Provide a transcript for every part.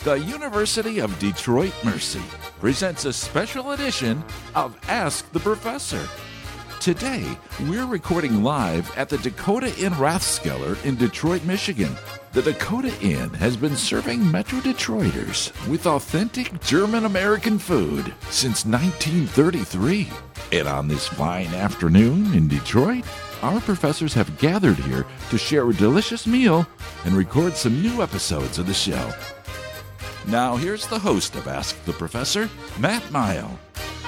the University of Detroit Mercy presents a special edition of Ask the Professor. Today, we're recording live at the Dakota Inn Rathskeller in Detroit, Michigan. The Dakota Inn has been serving Metro Detroiters with authentic German-American food since 1933. And on this fine afternoon in Detroit, our professors have gathered here to share a delicious meal and record some new episodes of the show. Now, here's the host of Ask the Professor, Matt Mayo.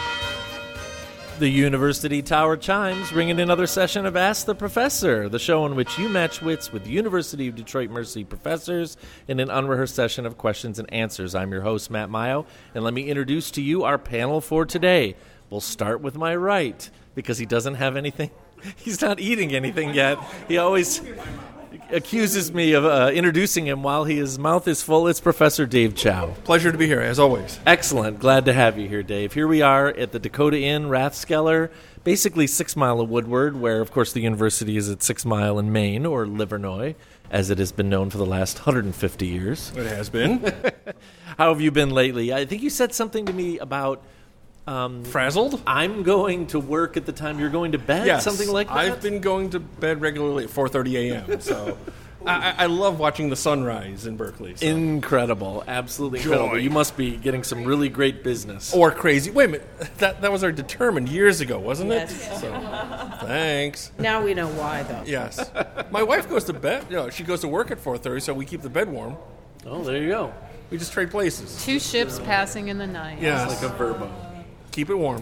The University Tower chimes, bringing another session of Ask the Professor, the show in which you match wits with University of Detroit Mercy professors in an unrehearsed session of questions and answers. I'm your host, Matt Mayo, and let me introduce to you our panel for today. We'll start with my right, because he doesn't have anything. He's not eating anything yet. He always accuses me of introducing him while his mouth is full. It's Professor Dave Chow. Pleasure to be here, as always. Excellent. Glad to have you here, Dave. Here we are at the Dakota Inn, Rathskeller, basically 6 Mile of Woodward, where, of course, the university is at 6 Mile in Maine, or Livernois, as it has been known for the last 150 years. It has been. How have you been lately? I think you said something to me about... frazzled? I'm going to work at the time you're going to bed, Yes, something like that? I've been going to bed regularly at 4:30 a.m., so I love watching the sunrise in Berkeley. So. Incredible. Absolutely incredible. Joy. You must be getting some really great business. Or crazy. Wait a minute, that was our determined years ago, wasn't it? Yes. So, thanks. Now we know why, though. Yes. My wife goes to bed, she goes to work at 4:30, so we keep the bed warm. Oh, there you go. We just trade places. Two ships passing in the night. Yes. Like a verbo. Keep it warm.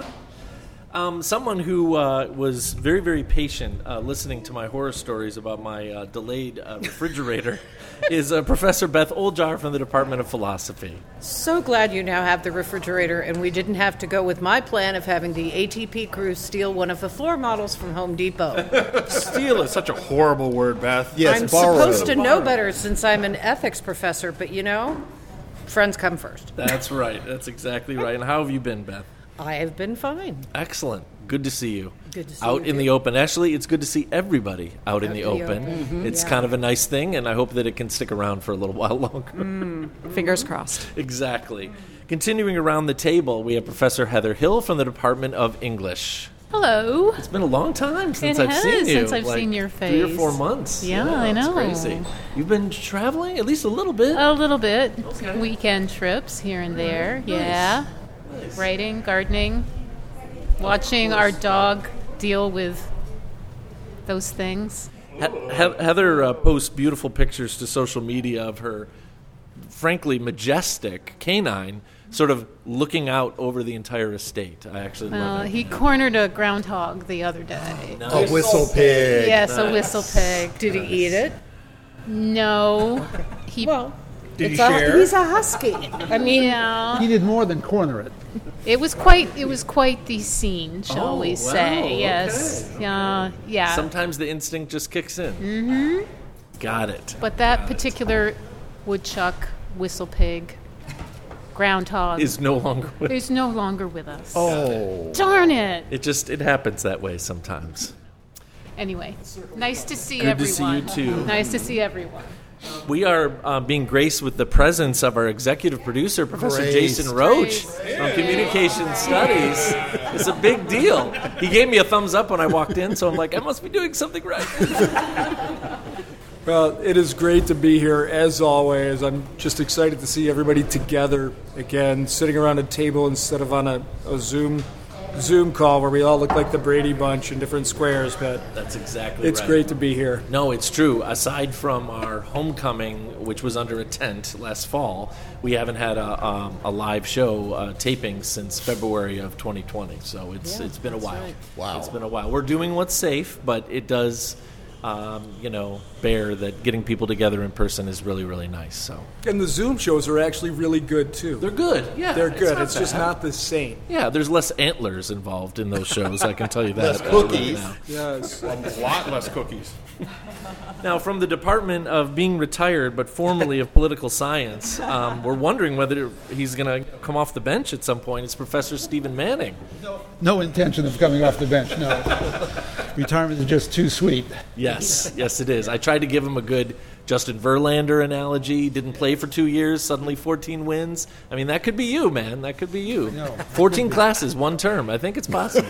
Someone who was very, very patient listening to my horror stories about my delayed refrigerator is Professor Beth Oljar from the Department of Philosophy. So glad you now have the refrigerator, and we didn't have to go with my plan of having the ATP crew steal one of the floor models from Home Depot. Steal is such a horrible word, Beth. Yes, I'm borrow. supposed to know better since I'm an ethics professor, but friends come first. That's right. That's exactly right. And how have you been, Beth? I have been fine. Excellent. Good to see you. Good to see out you, in the too. open. Actually, it's good to see everybody out in the open. Mm-hmm. It's Yeah. kind of a nice thing, and I hope that it can stick around for a little while longer. Fingers crossed. Exactly. Continuing around the table, we have Professor Heather Hill from the Department of English. Hello. It's been a long time since It I've has, seen you. since I've seen your 3 or face. 4 months. Yeah, I know. It's crazy. You've been traveling at least a little bit. A little bit. Okay. Weekend trips here and there. Yeah. Nice. Writing, gardening, watching our dog deal with those things. Heather posts beautiful pictures to social media of her, frankly, majestic canine sort of looking out over the entire estate. I actually love it. He cornered a groundhog the other day. A whistle pig. Yes, a whistle pig. Did he eat it? No. He, Well, Did he share? He's a husky. I mean, yeah. He did more than corner it. It was quite the scene, shall we wow, say? Yes. Yeah. Sometimes the instinct just kicks in. Mm-hmm. Got it. But that particular woodchuck, whistle pig, groundhog Is no longer with is no longer with us. Oh. Darn it! it happens that way sometimes. Anyway, nice to see Good to see you, everyone. too. Nice to see everyone. We are being graced with the presence of our executive producer, Professor Graced. Jason Roach from Communication Studies. It's a big deal. He gave me a thumbs up when I walked in, so I'm like, I must be doing something right. Well, it is great to be here, as always. I'm just excited to see everybody together again, sitting around a table instead of on a Zoom call where we all look like the Brady Bunch in different squares, but That's exactly it's right. great to be here. No, it's true. Aside from our homecoming, which was under a tent last fall, we haven't had a live show taping since February of 2020. So it's been a while. right. Wow. It's been a while. We're doing what's safe, but it does, bear that getting people together in person is really, really nice. So And the Zoom shows are actually really good, too. they're good. Yeah, They're good. not It's just bad. not the same. Yeah, there's less antlers involved in those shows. I can tell you that. Less right cookies. now. Yes. A lot less cookies. Now, from the Department of being retired, but formerly of political science, we're wondering whether he's going to come off the bench at some point. It's Professor Stephen Manning. No intention of coming off the bench, no. Retirement is just too sweet. Yes, yes, it is. I tried to give him a good Justin Verlander analogy, didn't play for 2 years, suddenly 14 wins. I mean, that could be you, man. That could be you. 14 classes, 1 term. I think it's possible.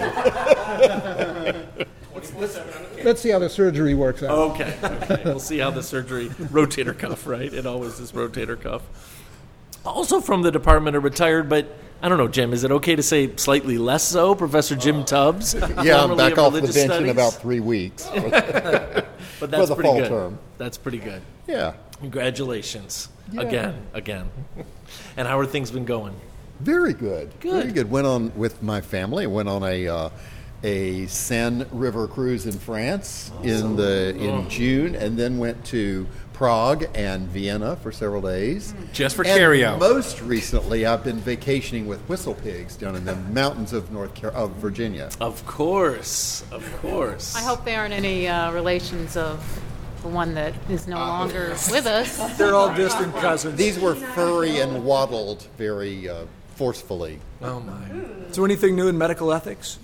Let's see how the surgery works out. Okay. We'll see how the surgery, rotator cuff, right? It always is rotator cuff. Also from the department are retired, but I don't know, Jim, is it okay to say slightly less so? Professor Jim Tubbs? Yeah, I'm back off the bench in about 3 weeks. But that's for the pretty fall good. term. That's pretty good. Yeah. Congratulations. Yeah. Again. And how are things been going? Very good. Good. Very good. Went on with my family. Went on a Seine River cruise in France in June, and then went to Prague and Vienna for several days. Just for And carry-out. Most recently, I've been vacationing with whistle pigs down in the mountains of Virginia. Of course. I hope they aren't any relations of the one that is no longer with us. They're all distant cousins. These were furry and waddled very forcefully. Oh, my. So anything new in medical ethics?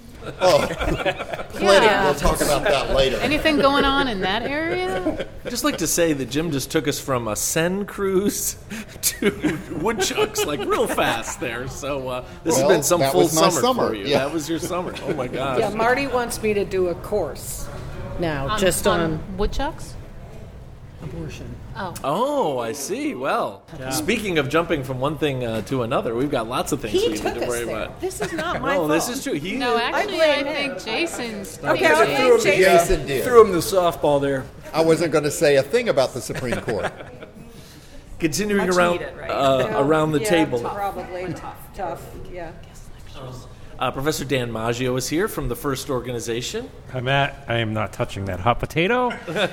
Plenty. Yeah. We'll talk about that later. Anything going on in that area? I'd just like to say that Jim just took us from a Seine cruise to woodchucks, like real fast there. So this Well, has been some that full was my summer summer, for you. yeah. That was your summer. Oh, my gosh. Yeah, Marty wants me to do a course now, just on woodchucks? abortion. Oh, I see. Well, speaking of jumping from one thing to another, we've got lots of things He we need took to us worry there. about. This is not my No, fault. this is true. He No, actually, blame I him. think Jason's. Okay, I Jason- blame Jason. Jason did. Threw him the softball there. I wasn't going to say a thing about the Supreme Court. continuing Much around needed, right? around the Yeah, table. Probably tough. Yeah. Professor Dan Maggio is here from the First Organization. I am not touching that hot potato,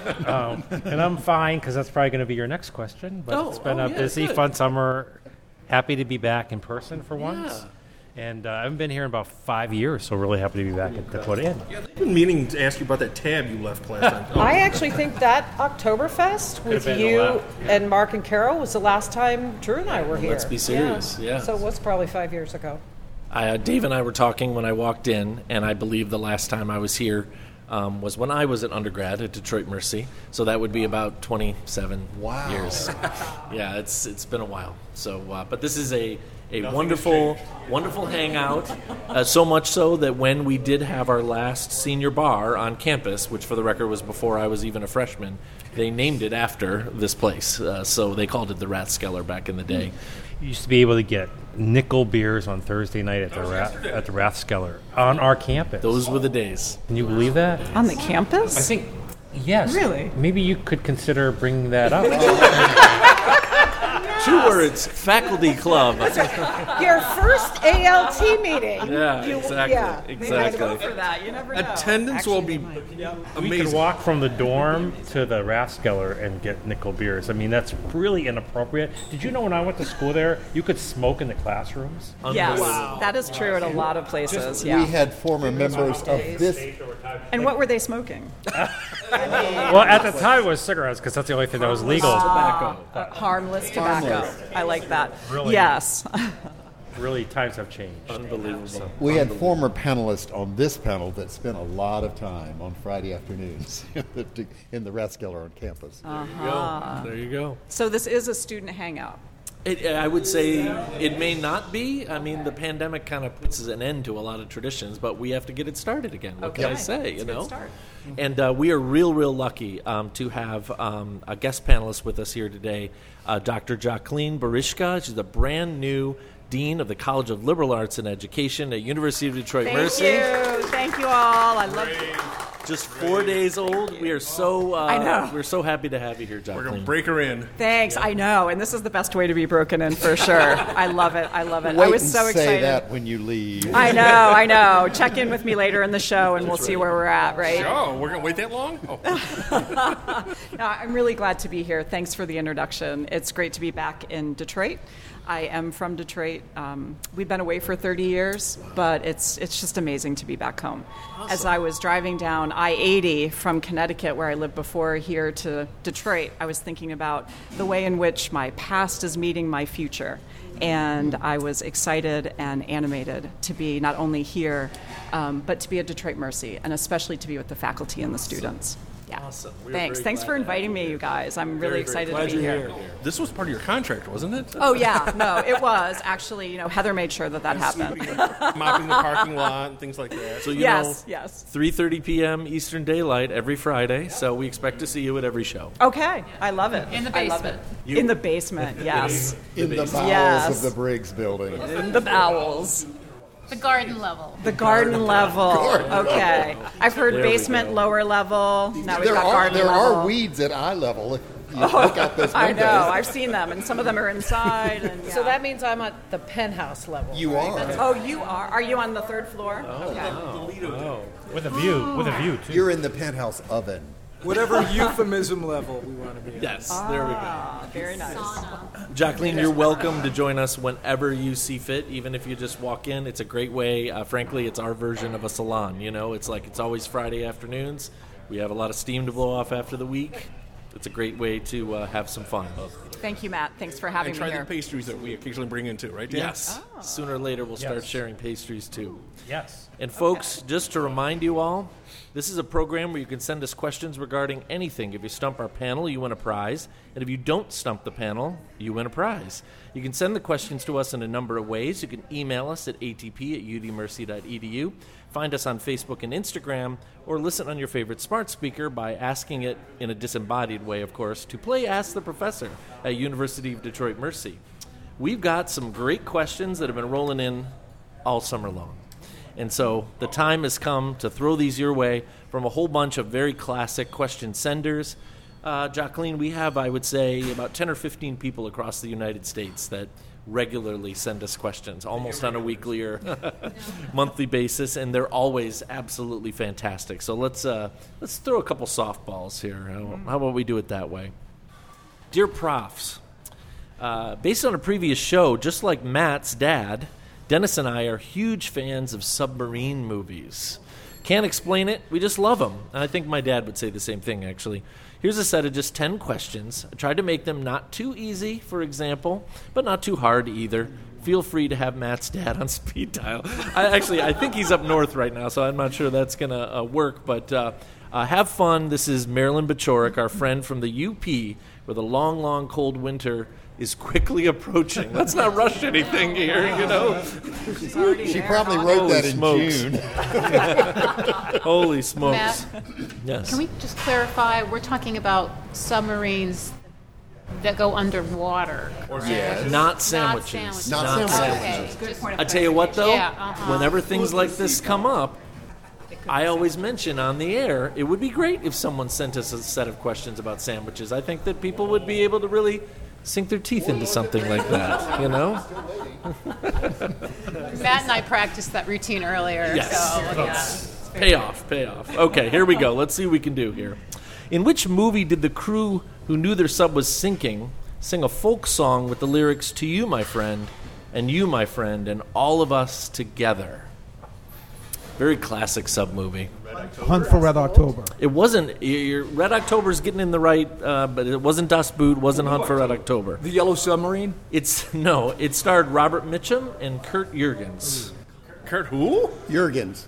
and I'm fine because that's probably going to be your next question. But it's been a busy, good. fun summer. Happy to be back in person for once, and I haven't been here in about 5 years, so really happy to be back at Dakota Inn. I've been meaning to ask you about that tab you left last time. I actually think that Oktoberfest with been you a lot. and Mark and Carol was the last time Drew and I were here. Let's be serious, yeah. So it was probably 5 years ago. Dave and I were talking when I walked in, and I believe the last time I was here was when I was an undergrad at Detroit Mercy. So that would be about 27 years. Yeah, it's been a while. So, but this is a wonderful hangout. So much so that when we did have our last senior bar on campus, which for the record was before I was even a freshman, they named it after this place. So they called it the Rathskeller back in the day. You used to be able to get nickel beers on Thursday night at the Rathskeller on our campus. Those were the days. Can you believe that? On the campus? I think yes. Really? Maybe you could consider bringing that up. 2 words, faculty club. Your first ALT meeting. Yeah, exactly. Yeah. Exactly. For that, you never know. Attendance will be We amazing. could walk from the dorm to the Rathskeller and get nickel beers. I mean, that's really inappropriate. Did you know when I went to school there, you could smoke in the classrooms? Yes, that is true at a lot of places. Yeah. We had former members of this. And what were they smoking? Well, at the time it was cigarettes because that's the only thing that was legal. Harmless tobacco. I like that. Really? Yes. Really, times have changed. Unbelievable. We had former panelists on this panel that spent a lot of time on Friday afternoons in the Rathskeller on campus. There you go. So this is a student hangout. I would say it may not be. I mean, the pandemic kind of puts an end to a lot of traditions, but we have to get it started again. What can I say? It's a good start. And we are real lucky to have a guest panelist with us here today, Dr. Jacqueline Barishka. She's the brand new Dean of the College of Liberal Arts and Education at University of Detroit Mercy. Thank you all. I love you. Just 4 days old. We are so I know. We're so happy to have you here, We're Jacqueline. going to break her in. Thanks. I know, and this is the best way to be broken in for sure. I love it. I Wait was and so say excited. that when you leave. I know. Check in with me later in the show, and we'll see where we're at. Right? Oh, we're going to wait that long? Oh. No, I'm really glad to be here. Thanks for the introduction. It's great to be back in Detroit. I am from Detroit. We've been away for 30 years, but it's just amazing to be back home. Awesome. As I was driving down I-80 from Connecticut, where I lived before, here to Detroit, I was thinking about the way in which my past is meeting my future. And I was excited and animated to be not only here, but to be at Detroit Mercy, and especially to be with the faculty and the students. Yeah. Awesome. We are Thanks. very Thanks glad for to have inviting me, you guys. I'm really excited to be here. This was part of your contract, wasn't it? Oh, yeah. No, it was. Actually, Heather made sure that happened. Mopping the parking lot and things like that. So, yes. 3:30 p.m. Eastern Daylight every Friday, so we expect to see you at every show. Okay. I love it. In the I love basement. it. In the basement, yes. In the bowels Yes. of the Briggs building. In the bowels. The garden level. The garden level. Okay. I've heard There we basement, go. lower level. Now we've got garden There level. are weeds at eye level if you look out those windows. I know. I've seen them, and some of them are inside. And, So that means I'm at the penthouse level. You are. Oh, you are. Are you on the third floor? Okay. Oh, with a view too. You're in the penthouse oven. Whatever euphemism level we want to be at. Yes, there we go. Very nice. Jacqueline, you're welcome to join us whenever you see fit, even if you just walk in. It's a great way. Frankly, it's our version of a salon. It's always Friday afternoons. We have a lot of steam to blow off after the week. It's a great way to have some fun. Thank you, Matt. Thanks for having And me try here. the pastries that we occasionally bring in too, right, Dan? Yes. Sooner or later, we'll start Yes. sharing pastries too. Yes. And folks, just to remind you all, this is a program where you can send us questions regarding anything. If you stump our panel, you win a prize. And if you don't stump the panel, you win a prize. You can send the questions to us in a number of ways. You can email us at atp@udmercy.edu, find us on Facebook and Instagram, or listen on your favorite smart speaker by asking it, in a disembodied way, of course, to play Ask the Professor at University of Detroit Mercy. We've got some great questions that have been rolling in all summer long. And so the time has come to throw these your way from a whole bunch of very classic question senders. Jacqueline, we have, I would say, about 10 or 15 people across the United States that regularly send us questions, almost on a weekly or monthly basis, and they're always absolutely fantastic. So let's throw a couple softballs here. How about we do it that way? Dear Profs, based on a previous show, just like Matt's dad, Dennis and I are huge fans of submarine movies. Can't explain it, we just love them. And I think my dad would say the same thing, actually. Here's a set of just 10 questions. I tried to make them not too easy, for example, but not too hard either. Feel free to have Matt's dad on speed dial. I think he's up north right now, so I'm not sure that's going to work. But have fun. This is Marilyn Bachorik, our friend from the UP, where the long, long, cold winter is quickly approaching. Let's not rush anything here, She probably wrote that in June. Holy smokes. Matt, Yes. can we just clarify? We're talking about submarines that go underwater. Not sandwiches. Not Okay. I tell you what, though, Yeah, whenever things like this come up, I always mention on the air, it would be great if someone sent us a set of questions about sandwiches. I think that people would be able to really sink their teeth into something like that, Matt and I practiced that routine earlier. Yes. So, yeah. Pay off. Okay, here we go. Let's see what we can do here. In which movie did the crew who knew their sub was sinking sing a folk song with the lyrics, "To you, my friend, and you, my friend, and all of us together"? Very classic sub movie. Hunt for Red October. It wasn't. Red October's getting in the right, but it wasn't Das Boot, wasn't Hunt for Red October. The Yellow Submarine? It starred Robert Mitchum and Kurt Jurgens. Kurt who? Jurgens.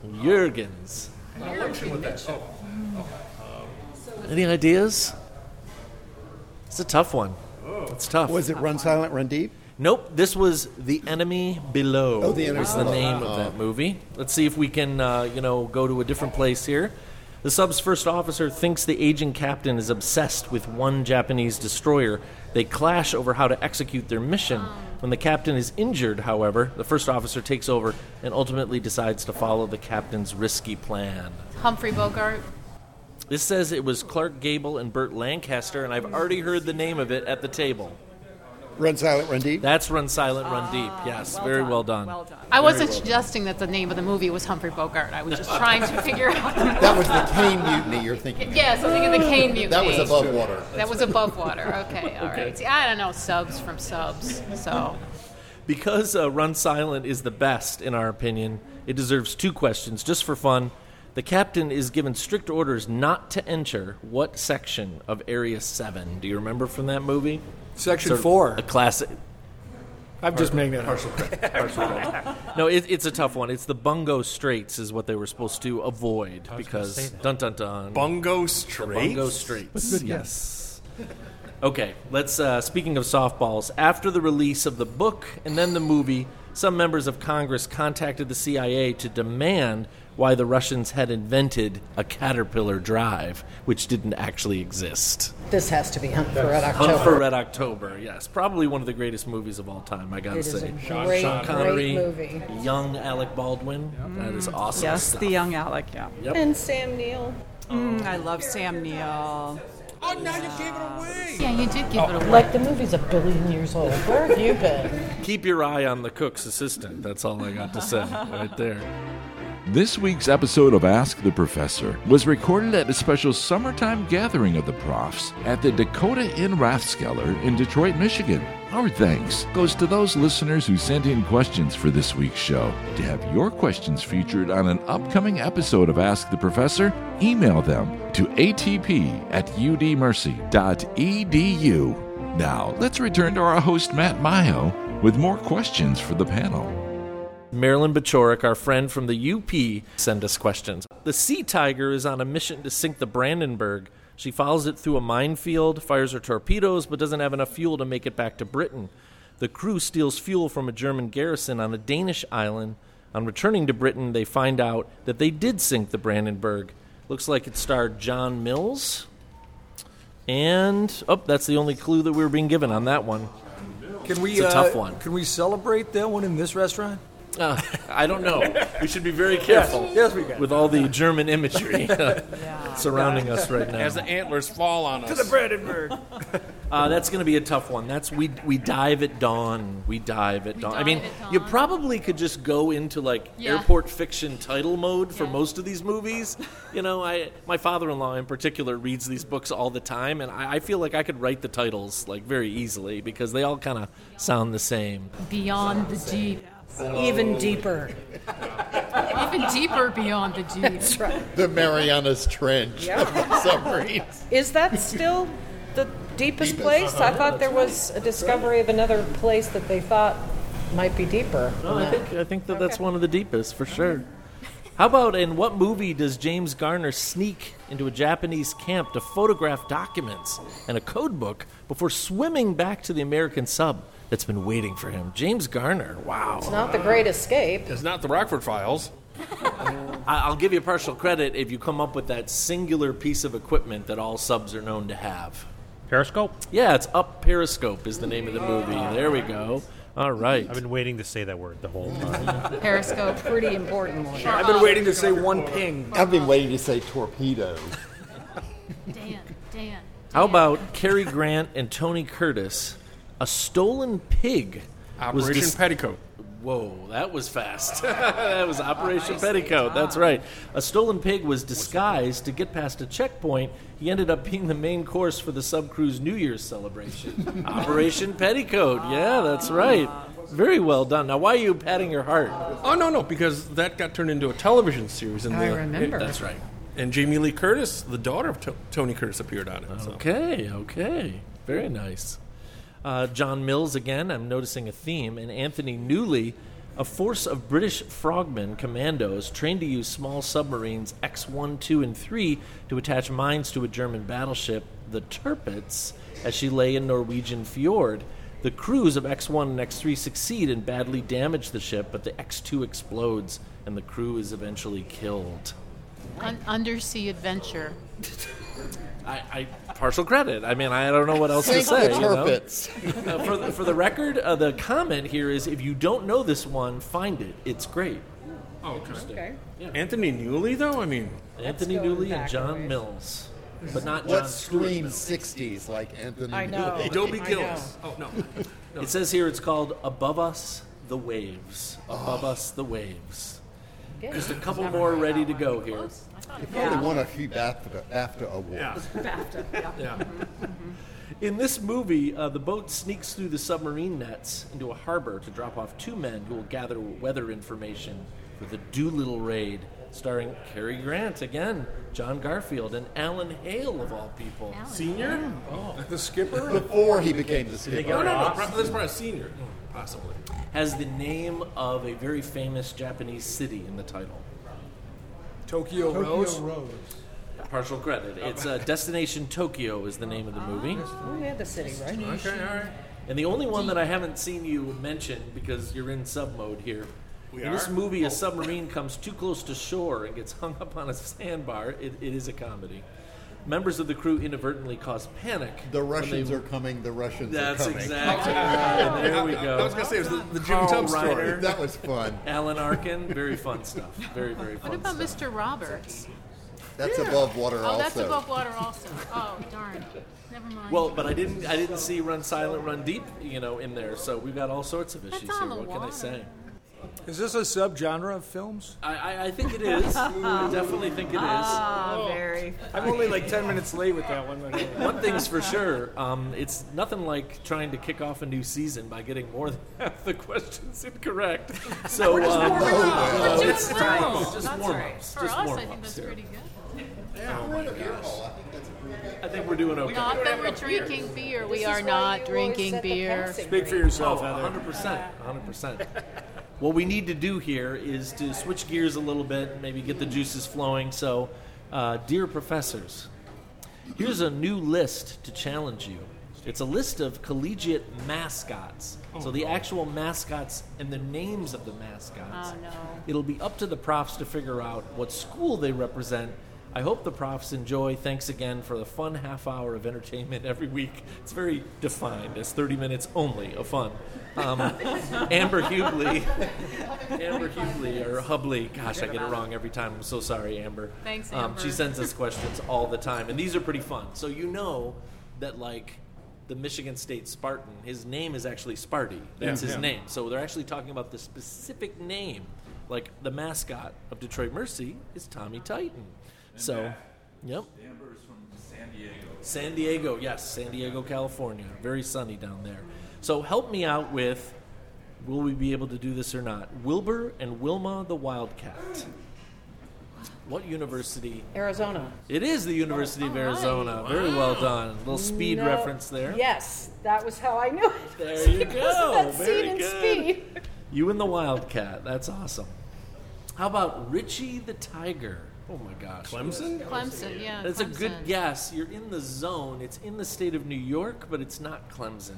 Any ideas? It's a tough one. It's tough. Was it Run Silent, Run Deep? Nope, this was The Enemy Below. Oh, The Enemy was the Below. name of that movie. Let's see if we can, go to a different place here. The sub's first officer thinks the aging captain is obsessed with one Japanese destroyer. They clash over how to execute their mission. When the captain is injured, however, the first officer takes over and ultimately decides to follow the captain's risky plan. Humphrey Bogart. This says it was Clark Gable and Burt Lancaster, and I've already heard the name of it at the table. Run Silent, Run Deep? That's Run Silent, Run Deep. Yes, very well done. Well done. I wasn't suggesting that the name of the movie was Humphrey Bogart. I was just trying to figure out. That was the Kane Mutiny you're thinking of. Yes, I'm thinking the Kane Mutiny. That was above water. That was above water. Okay, all right. See, I don't know subs from subs, so. Because Run Silent is the best, in our opinion, it deserves 2 questions, just for fun. The captain is given strict orders not to enter what section of Area 7? Do you remember from that movie? Section Sort of 4. A classic. I'm just making it Partial credit. No, it's a tough one. It's the Bungo Straits is what they were supposed to avoid say because that. dun dun dun. Bungo The Straits? Bungo Straits. Yes. Okay, let's. Speaking of softballs, after the release of the book and then the movie, some members of Congress contacted the CIA to demand why the Russians had invented a Caterpillar drive, which didn't actually exist. This has to be Hunt for Red October. Hunt for Red October, yes. Probably one of the greatest movies of all time, I gotta It is say. a great, Sean Connery, great movie. young Alec Baldwin. That is awesome Yes, stuff. the young Alec, yeah. Yep. And Sam Neill. I love Sam Neill. Oh, now you gave it away. Yeah, you did give it away. Like the movie's 1 billion years old. Where have you been? Keep your eye on the cook's assistant. That's all I got to say right there. This week's episode of Ask the Professor was recorded at a special summertime gathering of the profs at the Dakota Inn Rathskeller in Detroit, Michigan. Our thanks goes to those listeners who sent in questions for this week's show. To have your questions featured on an upcoming episode of Ask the Professor, email them to atp@udmercy.edu. Now, let's return to our host, Matt Mayo, with more questions for the panel. Marilyn Bachorik, our friend from the UP, sent us questions. The Sea Tiger is on a mission to sink the Brandenburg. She follows it through a minefield, fires her torpedoes, but doesn't have enough fuel to make it back to Britain. The crew steals fuel from a German garrison on a Danish island. On returning to Britain, they find out that they did sink the Brandenburg. Looks like it starred John Mills. And, that's the only clue that we were being given on that one. Can we, It's a tough one. Can we celebrate that one in this restaurant? I don't know. We should be very careful Yes, we can. with all the German imagery surrounding us right now. As the antlers fall on us. To the Brandenburg. That's going to be a tough one. That's we dive at dawn. We dive at dawn. I mean, dive at dawn. you probably could just go into like Yeah. airport fiction title mode for Yeah. most of these movies. You know, my father-in-law in particular reads these books all the time, and I feel like I could write the titles like very easily because they all kind of sound the same. Beyond the Jeep. Even deeper. Even deeper beyond the Jeep. That's right. The Marianas Trench of submarines. Is that still the deepest place? I thought there was a discovery of another place that they thought might be deeper. No, I think that's one of the deepest for sure. How about in what movie does James Garner sneak into a Japanese camp to photograph documents and a code book before swimming back to the American sub that's been waiting for him? James Garner, wow. It's not the Great Escape. It's not the Rockford Files. I'll give you partial credit if you come up with that singular piece of equipment that all subs are known to have. Periscope? Yeah, it's Up Periscope is the name of the movie. There we go. All right. I've been waiting to say that word the whole time. Periscope. Pretty important one. I've been waiting to say one ping. I've been waiting to say torpedo. Dan. How about Cary Grant and Tony Curtis? A stolen pig. was Operation dis- Petticoat. Whoa, that was fast. That was Operation Petticoat. That's right. A stolen pig was disguised to get past a checkpoint. He ended up being the main course for the subcrew's New Year's celebration. Operation Petticoat. Yeah, that's right. Very well done. Now, why are you patting your heart? Oh, no, because that got turned into a television series. I remember. That's right. And Jamie Lee Curtis, the daughter of Tony Curtis, appeared on it. So. Okay. Very nice. John Mills again, I'm noticing a theme, and Anthony Newley, a force of British frogmen commandos trained to use small submarines X-1, 2, and 3 to attach mines to a German battleship, the Tirpitz, as she lay in Norwegian fjord. The crews of X-1 and X-3 succeed and badly damage the ship, but the X-2 explodes, and the crew is eventually killed. Undersea adventure. I partial credit. I mean, I don't know what else to Sink say. the you know? Tirpitz. For the record, the comment here is if you don't know this one, find it. It's great. Oh, okay. Okay. Anthony Newley, though? I mean, Anthony going Newley and back John a ways. Mills. But not John What Stewart screams Mills. 60s like Anthony I know. Newley? Dobie I Gillis. Oh, no. It says here it's called Above Us, the Waves. Above Us, the Waves. Just a couple more ready to go here. He probably won a few BAFTA awards. Yeah. In this movie, the boat sneaks through the submarine nets into a harbor to drop off two men who will gather weather information with a Doolittle raid starring Cary Grant again, John Garfield, and Alan Hale of all people. Senior? The skipper? Before he became the skipper. No. That's probably a senior. Possibly. Has the name of a very famous Japanese city in the title. Tokyo Rose? Partial credit. It's Destination Tokyo is the name of the movie. Oh, yeah, the city, right? Okay, all right. And the only one that I haven't seen you mention, because you're in sub mode here, in this movie, a submarine comes too close to shore and gets hung up on a sandbar. It is a comedy. Members of the crew inadvertently cause panic. The Russians are coming. The Russians are coming. That's exactly right. There we go. I was going to say, it was the Jim Carl Tubbs story. Reiner, That was fun. Alan Arkin, very fun stuff. Very, very fun What about stuff. Mr. Roberts? That's above water Oh, also. that's above water also. Oh, darn. Never mind. Well, but I didn't see Run Silent, Run Deep, in there. So we've got all sorts of issues That's here. on the What can I water. say? Is this a subgenre of films? I think it is. I definitely think it is. Ah, very. I'm only like 10 minutes late with that one. One thing's for sure, it's nothing like trying to kick off a new season by getting more than half the questions incorrect. So it's just That's warm right. ups. For Just us, warm I think ups that's here. pretty good. I think we're doing okay. Not that we're drinking beer. We are not drinking beer. Speak for yourself, Heather. 100%. What we need to do here is to switch gears a little bit, maybe get the juices flowing. So, dear professors, here's a new list to challenge you. It's a list of collegiate mascots. So the actual mascots and the names of the mascots. Oh, no. It'll be up to the profs to figure out what school they represent. I hope the profs enjoy. Thanks again for the fun half hour of entertainment every week. It's very defined as 30 minutes only of fun. Amber Hubley, or Hubley. Gosh, I get it wrong every time. I'm so sorry, Amber. Thanks, Amber. She sends us questions all the time, and these are pretty fun. So you know that, like, the Michigan State Spartan, his name is actually Sparty. That's his name. So they're actually talking about the specific name. Like, the mascot of Detroit Mercy is Tommy Titan. So, yep. Amber is from San Diego. San Diego, yes, San Diego, California. Very sunny down there. So help me out with, will we be able to do this or not? Wilbur and Wilma the Wildcat. What university? Arizona. It is the University of Arizona. Very well done. Little speed No. reference there. Yes, that was how I knew it. There you Because go. of that Very scene in good. Speed. You and the Wildcat. That's awesome. How about Richie the Tiger? Oh my gosh. Clemson? Clemson, yeah. That's a Clemson. good guess. You're in the zone. It's in the state of New York, but it's not Clemson.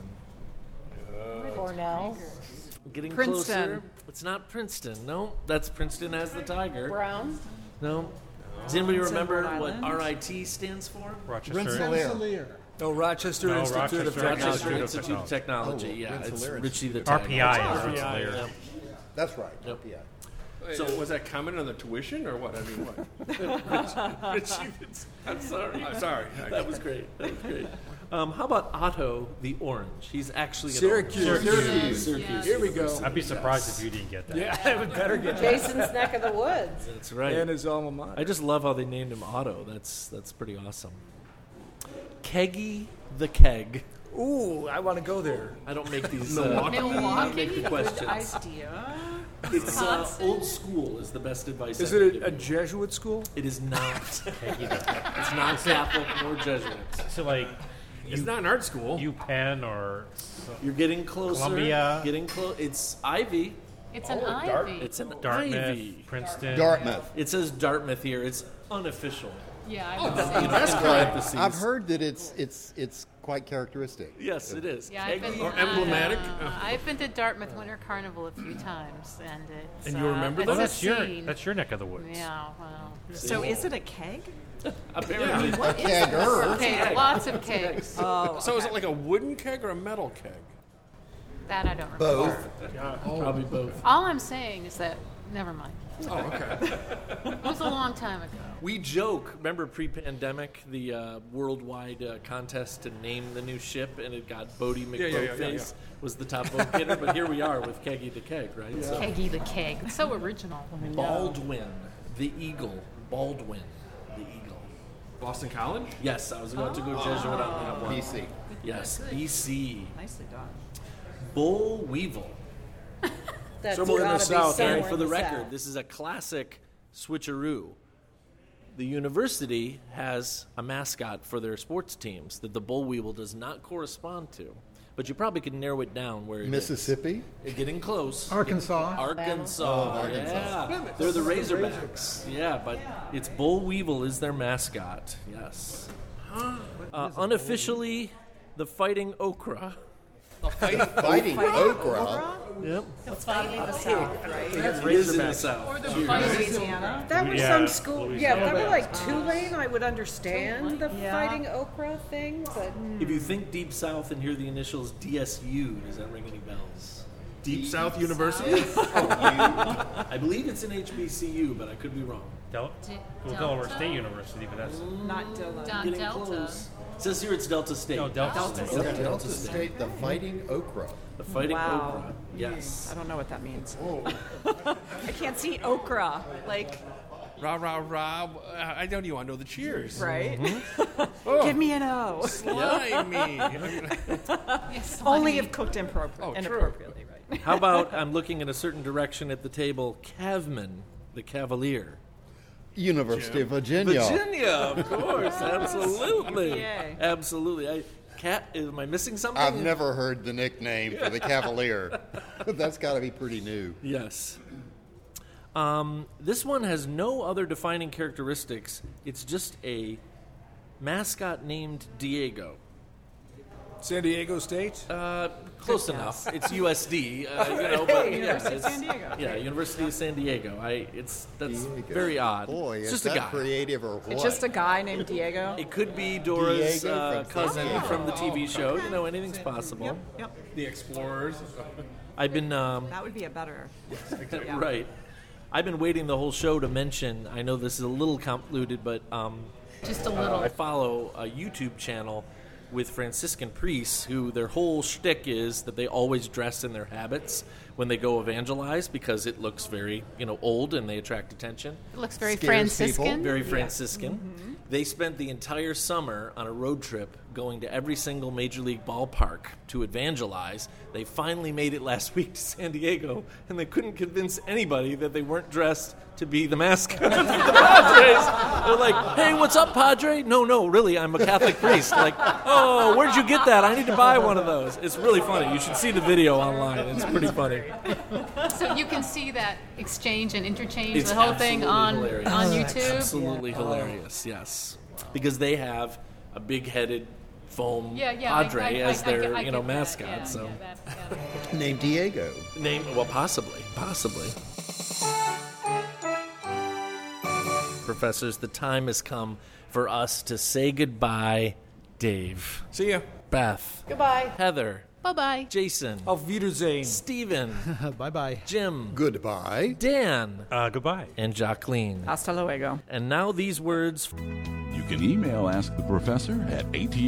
Cornell. Getting Princeton. closer. It's not Princeton. No, that's Princeton as the Tiger. Brown. No. Does anybody It's in remember Rhode what Island. RIT stands for? Rochester. Rensselaer. No, Rochester No, Institute of Rochester. Technology. Rochester Institute of Institute of Technology. Oh, Yeah, it's Rensselaer Richie the Tiger. RPI is Rensselaer. Yep. That's right. Yep. Yeah. So was that comment on the tuition or what? I mean, what? Richie the I'm sorry. I'm sorry. That was great. How about Otto the Orange? He's actually an Syracuse. orange. Yes, Syracuse. yes. Here we go. I'd be surprised if you didn't get that. Yeah, I would better get that. Jason's neck of the woods. That's right. And his alma mater. I just love how they named him Otto. That's pretty awesome. Keggy the Keg. Ooh, I want to go there. I don't make these. I don't Milwaukee? make the questions. Idea. It's old school is the best advice. Is I can it give a you. Jesuit school? It is not. It's not Catholic nor Jesuits. So like It's not an art school. UPenn or You're getting closer. Columbia. Getting close. It's Ivy. It's an ivy. It's an Dartmouth, Ivy. Princeton. Dartmouth. It says Dartmouth here. It's unofficial. Yeah, I You would know, say. that's parentheses. I've heard that it's quite characteristic. Yes, it is. Yeah, I've been, Or emblematic. I've been to Dartmouth Winter Carnival a few times, and it's. And you remember it's that? a That's your neck of the woods. Yeah, well. So is it a keg? Apparently. A kegger. Okay, lots of kegs. Oh, So is it like a wooden keg or a metal keg? That I don't remember. Both. Probably both. All I'm saying is that. Never mind. Oh, okay. It was a long time ago. We joke. Remember pre-pandemic, the worldwide contest to name the new ship, and it got Bodie McBoatface was the top vote getter. But here we are with Keggy the Keg, right? So Keggy the Keg. It's so original. Baldwin, the Eagle. Baldwin, the Eagle. Boston College? Yes, I was about to go Jesuit on that one. BC. Yes, BC. nicely done. Bull Weevil. That's Somewhere in the gotta be South, somewhere And for in the the record, South. this is a classic switcheroo. The university has a mascot for their sports teams that the Bull Weevil does not correspond to. But you probably could narrow it down where it Mississippi? is. Getting close. Arkansas. Arkansas. Yeah. They're the Razorbacks. Yeah, but it's Bull Weevil is their mascot. Yes. Unofficially, the Fighting Okra. Fighting okra. Yep. It's got to be the South, right? It is in the South. Louisiana. That was Yeah, some school. Yeah, if that were Louisiana. like Tulane, I would understand the Yeah. fighting okra thing, but If you think Deep South and hear the initials DSU, does that ring any bells? Deep South University? I believe it's an HBCU, but I could be wrong. Delaware State University, but that's Not Dilla. Getting Delta. close. It says here it's Delta State. no Delta. State. Yep, Delta State, the Fighting Okra. The Fighting Wow. Okra. Yes. I don't know what that means. I can't see okra. Like, Rah, rah, rah. I don't even want to know the cheers. right? Give me an O. Slimy. Yes, Only honey. if cooked true. inappropriately, right? How about I'm looking in a certain direction at the table, Cavman, the Cavalier. University of Virginia. Virginia, of course. Absolutely. Yay. Absolutely. Am I missing something? I've never heard the nickname for the Cavalier. That's got to be pretty new. Yes. This one has no other defining characteristics. It's just a mascot named Diego. San Diego State? Close enough. It's USD, but University of San Diego. Yeah, University of San Diego. That's Diego. very odd. Boy, it's is just that a guy. creative or what? It's just a guy named Diego. It could be Dora's Diego from cousin San Diego. from the TV show. Anything's possible. Yep. The Explorers. I've been That would be a better. Yeah. right. I've been waiting the whole show to mention. I know this is a little convoluted, but Just a little. I follow a YouTube channel with Franciscan priests who their whole shtick is that they always dress in their habits when they go evangelize because it looks very, old and they attract attention. It looks very Scares Franciscan. people. Very Franciscan. They spent the entire summer on a road trip going to every single major league ballpark to evangelize. They finally made it last week to San Diego, and they couldn't convince anybody that they weren't dressed to be the mascot of the Padres. They're like, "Hey, what's up, Padre?" No, really, I'm a Catholic priest. Like, "Oh, where'd you get that? I need to buy one of those." It's really funny. You should see the video online. It's pretty funny. So you can see that exchange and interchange, It's the whole thing absolutely on hilarious. on YouTube. Absolutely hilarious, yes. Because they have a big-headed foam Yeah, Padre as their, I get that. mascot. Yeah, so yeah, that. Named Diego. possibly. Professors, the time has come for us to say goodbye. Dave, See ya. Beth, goodbye. Heather, Bye-bye. Jason, Auf Wiedersehen. Stephen, Bye-bye. Jim, Goodbye. Dan, Goodbye. and Jacqueline. Hasta luego. And now these words. You can email Ask the Professor at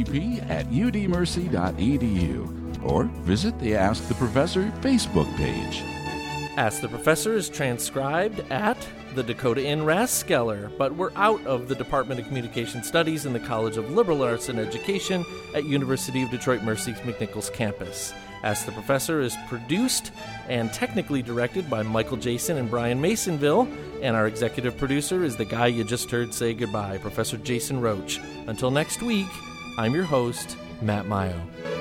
atp@udmercy.edu or visit the Ask the Professor Facebook page. Ask the Professor is transcribed at the Dakota Inn Rathskeller, but we're out of the Department of Communication Studies in the College of Liberal Arts and Education at University of Detroit Mercy's McNichols campus. Ask the Professor is produced and technically directed by Michael Jason and Brian Masonville, and our executive producer is the guy you just heard say goodbye, Professor Jason Roach. Until next week, I'm your host, Matt Mayo.